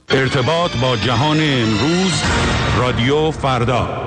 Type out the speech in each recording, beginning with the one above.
ارتباط با جهان امروز، رادیو فردا.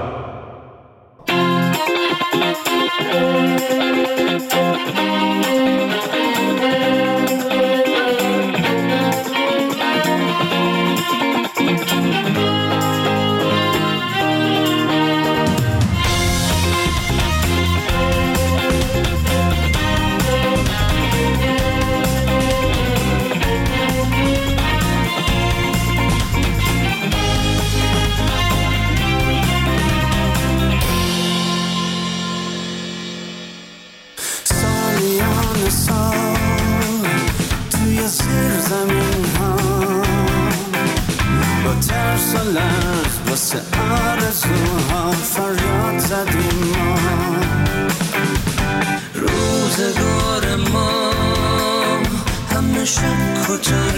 آرزوها فریاد زدیم ما، روزگار ما همه شک و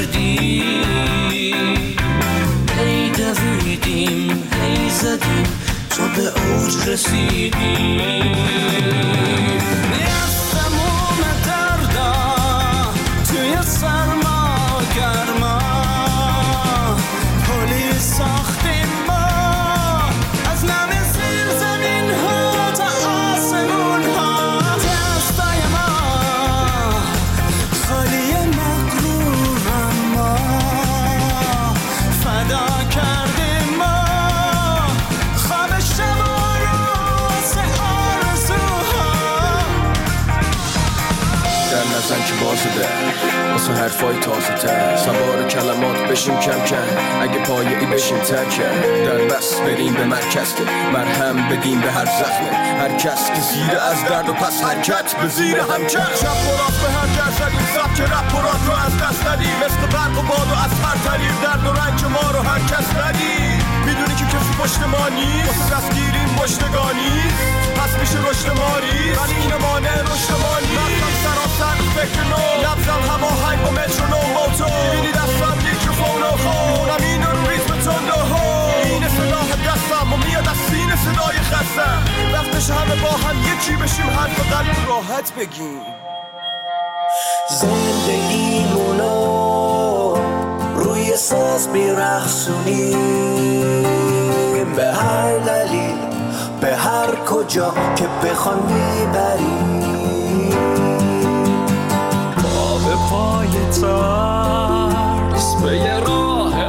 تردیم، هی دویدیم هی زدیم تا به اوج رسیدیم. از تموم دردا توی سرما گرما پلی ساختیم ما، از نم زیر زمین ها تا آسمون ها. دستای ما خالی مغرور ما، فدا کردیم ما خواب شما رو واسه آرزوها. در نزن که بازده واسه حرفای تازه تر، سوار کلمات بشیم کم کم، اگه پایه‌ای بشیم ترکه، در بس بریم به مرکز که مرهم بدیم به هر زخمه، هر کس که زیر از درد و پس حرکت به زیر همچه شب پراز به هم جر زدیم، سب که رب پراز رو از دست ندیم، مثل برق و باد و از هر طریق درد و رنج ما رو هر کس ندیم. میدونی که کسی پشت ما نیست، واسه دستگیریم پشتگانی پس میشه رشد ما ریست، ولی این مانع رشد ما نیست. رفتم سراسر فکر نو، نبزم هماهنگ با مترونوم موتو، میبینی دستم میکروفون و خونم این رو ریتم تند و هو، این سلاح دستم و میاد از سینه صدای خستم، وقتش همه با هم یکی بشیم، حرف قلب راحت بگیم. زندگیمونو روی ساز میرخصونیم، به هر دلیل به هر کجا که بخوان میبریم، پا به پای ترس به یه راه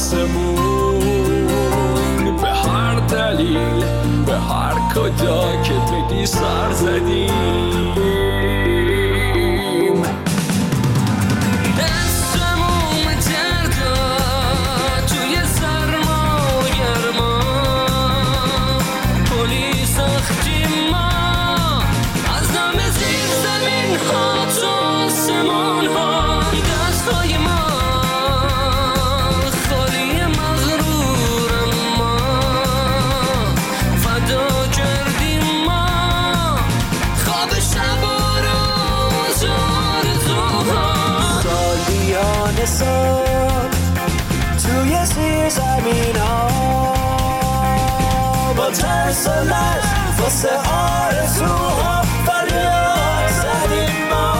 آسمون، به هر دلیل به هر کجا که بگی سر زدیم. توی زیر زمین ها با ترس و لرز واسه آرزوها فریاد زدیم ما.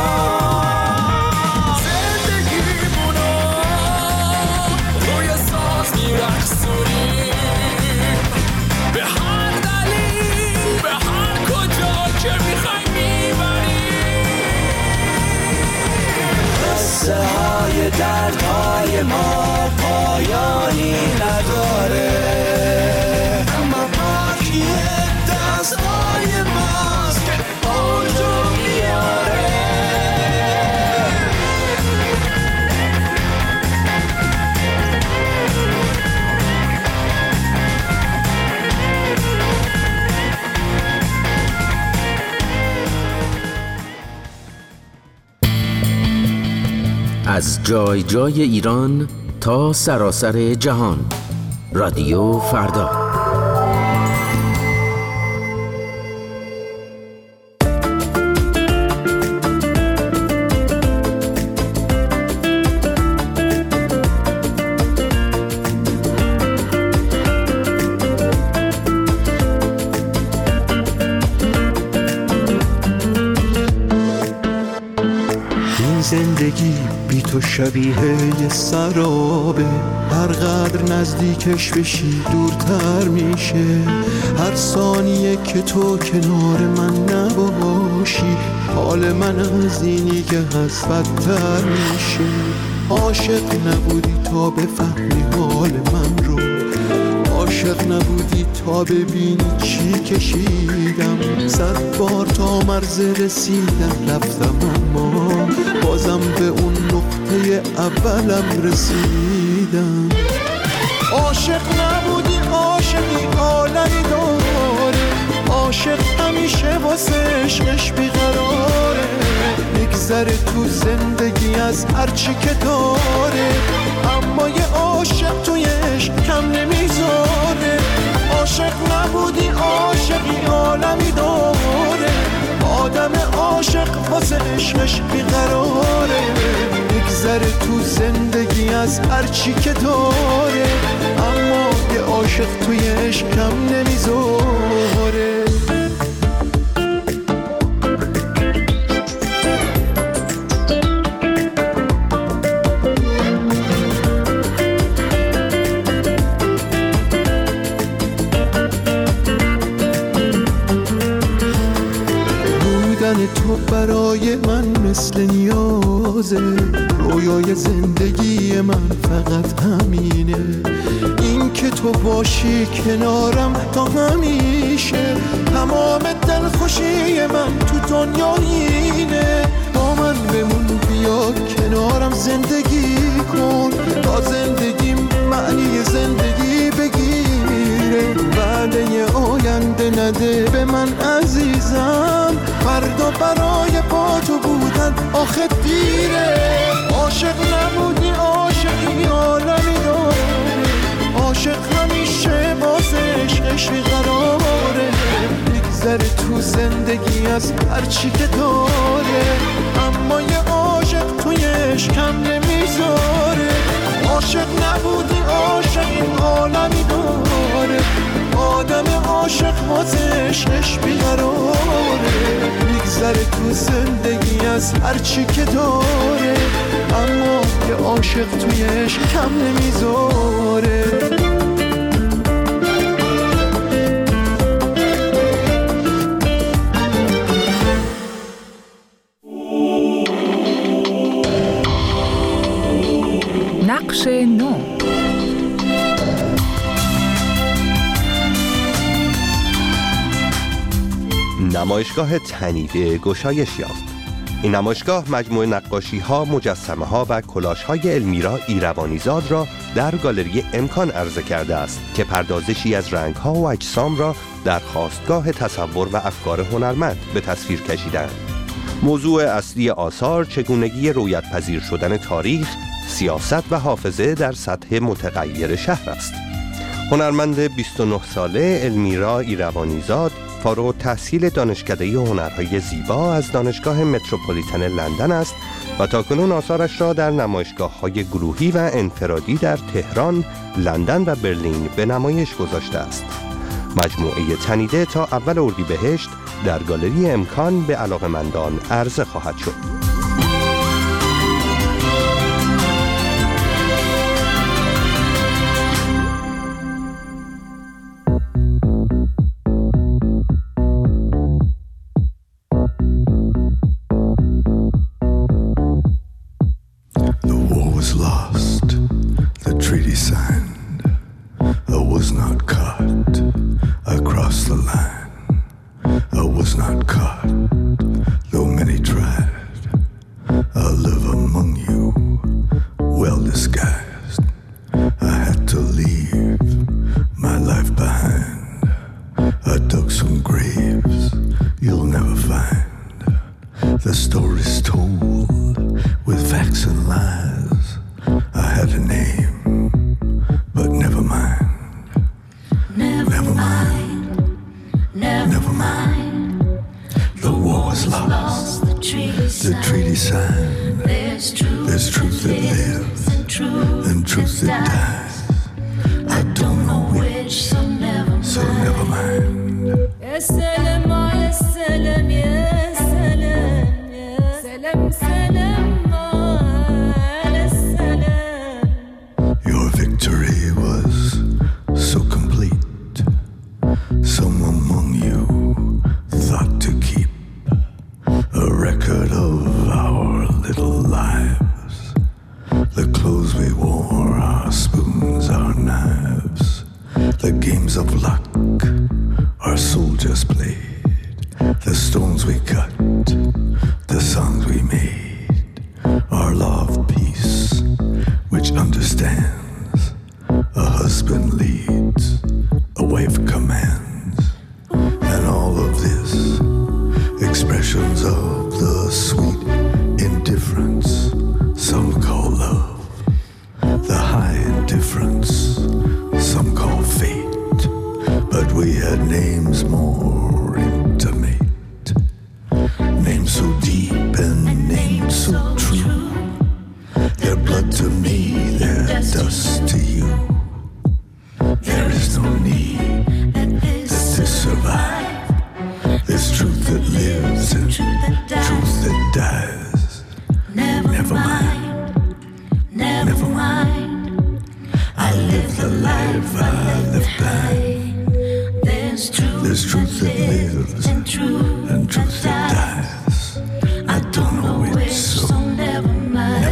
زندگیمونو روی ساز میرخصونیم، به هر دلیل به هر کجا که میخوای میبریم. قصه های دردهای ما پایانی نداره، اما باقی دستهای ماست که اوجو میاره. از جای جای ایران تا سراسر جهان، رادیو فردا. زندگی بی تو شبیه یه سرابه، هر قدر نزدیکش بشی دورتر میشه. هر ثانیه که تو کنار من نباشی، حال من از اینی که هست بدتر میشه. عاشق نبودی تا بفهمی حال من رو، عاشق نبودی تا ببینی چی کشیدم. 100 بار تا مرز رسیدم رفتم، اما بازم به اون نقطه اولم رسیدم. عاشق نبودی، عاشقی عالمی داره، عاشق همیشه واسه عشقش بیقراره. میگذره تو زندگی از هرچی که داره، اما یه عاشق توی عشق کم نمیذاره. عاشق نبودی، عاشقی عالمی داره، آدم عاشق واسه عشقش بیقراره. میگذره تو زندگی از هرچی که داره، اما یه عاشق توی عشق کم نمیذاره. تو برای من مثل نیازه، رویای زندگی من فقط همینه. این که تو باشی کنارم تا همیشه، تمام دلخوشی من تو دنیا اینه. با من بمون، بیا کنارم زندگی کن، تا زندگیم معنی زندگی بگیره. وعده آینده نده به من عزیزم، فردا برای با تو بودن آخه دیره. عاشق نبودی، عاشقی عالمی داره، عاشق همیشه واسه عشقش بیقراره. میگذره تو زندگی از هرچی که داره، اما یه عاشق توی عشق کم نمیذاره. عاشق نبودی، عاشقی عالمی داره، آدم عاشق واسه عشقش بیقراره. میگذره تو زندگی از هرچی که داره، اما یه عاشق توی عشق کم نمیذاره. نقش نو. نمایشگاه تنیده گشایش یافت. این نمایشگاه مجموعه نقاشی‌ها، مجسمه‌ها و کلاژهای المیرا ایروانیزاد را در گالری امکان عرضه کرده است که پردازشی از رنگ‌ها و اجسام را در خاستگاه تصور و افکار هنرمند به تصویر کشیدند. موضوع اصلی آثار چگونگی رویت‌پذیر شدن تاریخ، سیاست و حافظه در سطح متغیر شهر است. هنرمند 29 ساله المیرا ایروانیزاد فارغ التحصیل دانشکده هنرهای زیبا از دانشگاه متروپولیتن لندن است و تاکنون آثارش را در نمایشگاه‌های گروهی و انفرادی در تهران، لندن و برلین به نمایش گذاشته است. مجموعه تنیده تا اول اردیبهشت در گالری امکان به علاقه‌مندان عرضه خواهد شد. سلام clothes we wore, our spoons, our knives, the games of luck our soldiers played, the stones we cut, the songs we made, our law of peace, which understands a husband leads, a wife commands, and all of this, expressions of the sweet indifference some call love, the high indifference some call fate, but we had names more intimate, names so deep and names so true. They're blood to me, they're dust to you. There is no need that this survive. There's truth that lives and truth that dies. Never mind, never mind. I live the life I live blind. There's truth that lives and truth that dies. I don't know which, so never mind.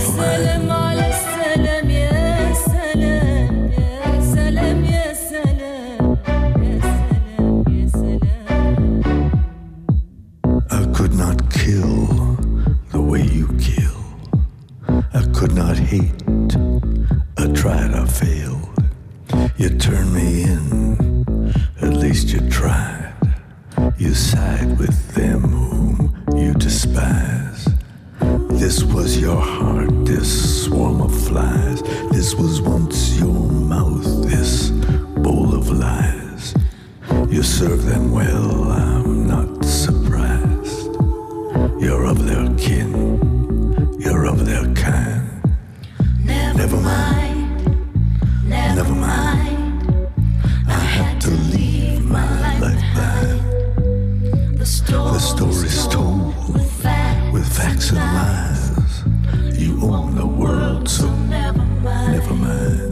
I could not kill the way you kill. I could not hate. I tried, I failed. You turned me in, at least you tried. You side with them whom you despise. This was your heart, this swarm of flies. This was once your mouth, this bowl of lies. You serve them well, I'm not surprised. You're of their kin, you're of their kind. Never mind, never mind. I had to leave my life behind. The story's told with facts and lies. You own the world, so never mind. Never mind,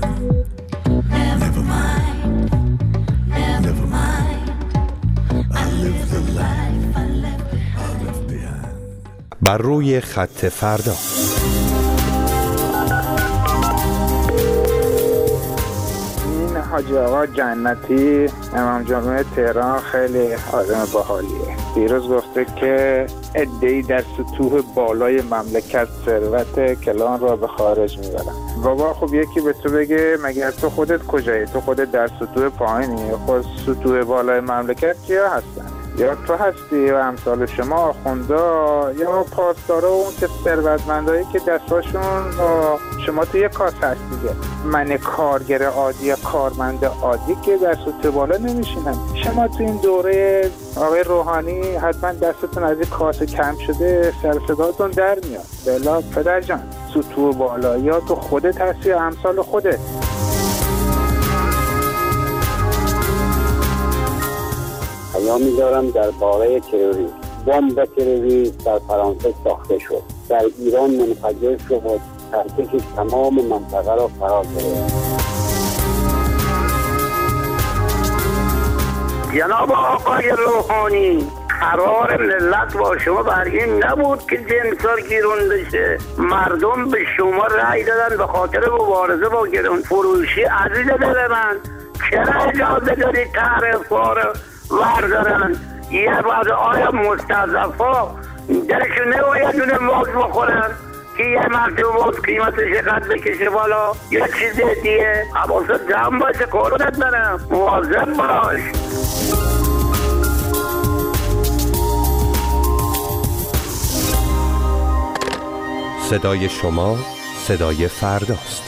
never mind. I live the life I left behind. بر روی خط فردا. حاجی آقا جنتی امام جمعه تهران خیلی آدم باحالیه. دیروز گفته که عده‌ای در سطوح بالای مملکت ثروت کلان را به خارج میبرن. بابا خب یکی به تو بگه مگر تو خودت کجایی؟ تو خودت در سطوح پایینی؟ خود سطوح بالای مملکت کیا هستن؟ یا تو هستی و امثال شما آخوندا یا پاسدارا و اون که ثروتمندایی که دستاشون با شما توی یه کاس هست دیگه. من کارگر عادی یا کارمند عادی که در سطوح بالا نمیشینم. شما تو این دوره آقای روحانی حتما دستتون از این کاس کم شده، سر صداتون در میاد. بلا پدر جان، سطوح بالا یا تو خودت هستی یا امثال خودت. پیامی دارم درباره تروریسم. بمب تروریسم در فرانسه ساخته شد، در ایران منفجر شد، ترکش تمام منطقه را فرا گرفت. جناب آقای روحانی، قرار ملت با شما برگیم نبود که جنسار گیرون بشه. مردم به شما رأی دادن به خاطر مبارزه با گرون فروشی. عزیز دل من، چرا اجازه دارید تعرفا رو وردارن؟ یه بعد آیا مستضعفا درشون نباید دونه موز بخورن که یه مرتبه موز قیمتش قد بکشه بالا؟ یه چیز دیگه حواست جمع باشه، قربونت برم، مواظب باش. صدای شما صدای فرداست.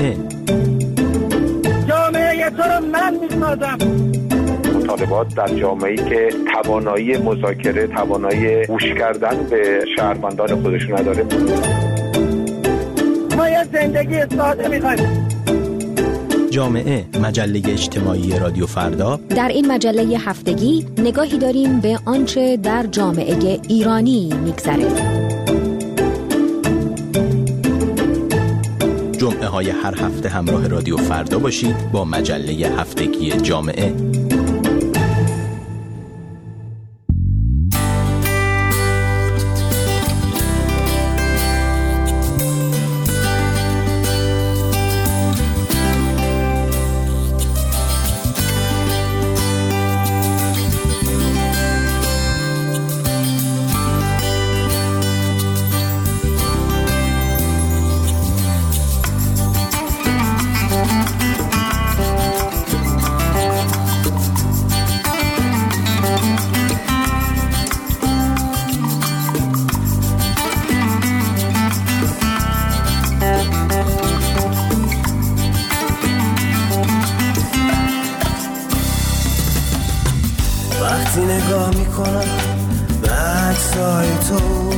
جامعه تو رو من میسازم. مطالبات در جامعه‌ای که توانایی مذاکره، توانایی گوش کردن به شهروندان خودشون نداره. ما یه زندگی ساده می‌خوایم. جامعه، مجله اجتماعی رادیو فردا. در این مجله هفتگی نگاهی داریم به آنچه در جامعه ایرانی می‌گذره. جمعه های هر هفته همراه رادیو فردا باشید با مجله هفتگی جامعه. وقتی نگاه میکنم به عکسای تو،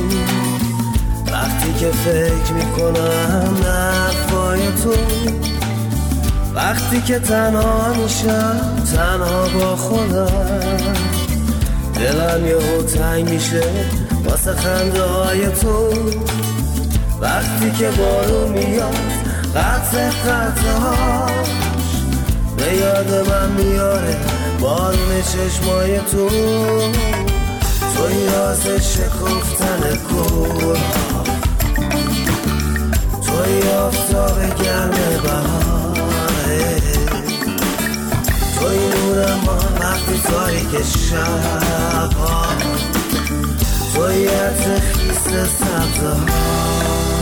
وقتی که فکر میکنم نفای تو، وقتی که تنها میشم تنها با خودم، دلم یهو تنگ میشه واسه خنده های تو، وقتی که بارون میاد قطع قطعهاش به یاد من میاره بارون چشمای تو، توی راز شکفتن گلها، توی آفتاب گرم بهاره، توی نور ما وقتی تاریک شبها، توی عطر خیس سبزها.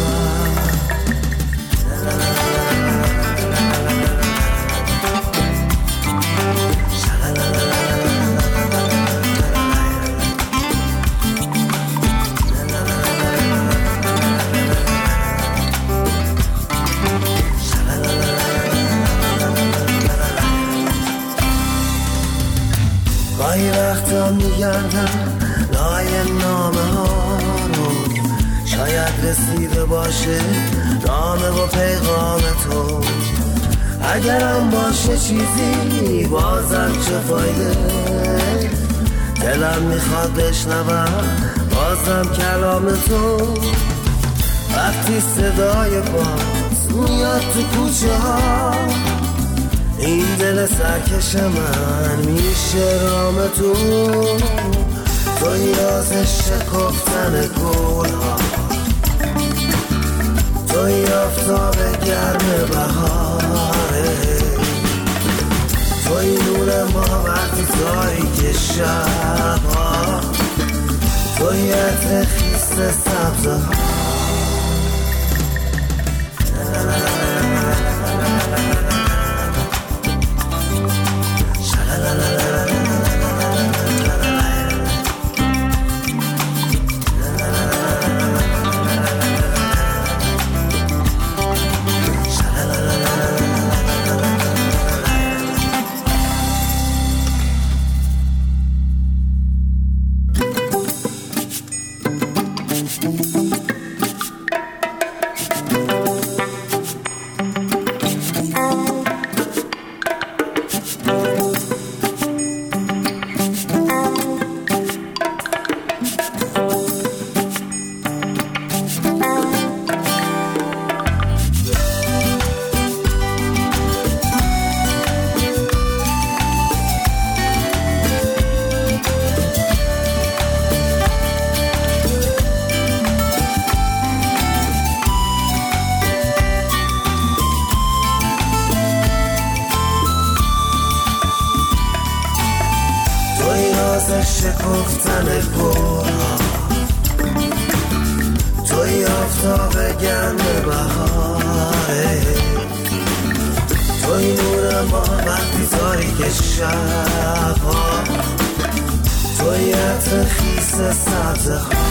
گاهی وقتا میگردم لای نامه ها رو، شاید رسیده باشه نامه و پیغام تو، اگرم باشه چیزی بازم چه فایده، دلم میخواد بشنوم بازم کلام تو، وقتی صدای باز میاد تو کوچه ها، این دل سرکش من میشه رام تو، توی راز شکفتن گلها، توی آفتاب گرم بهاره، توی نور ما وقتی تاریک شبها، توی عطر خیس سبزها. شکفتن گلها، توی آفتاب گرم بهاره، توی نور ما وقتی تاریک شبها، توی عطر خیس سبزها.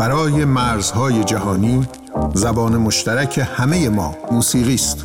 برای مرزهای جهانی زبان مشترک همه ما موسیقی است.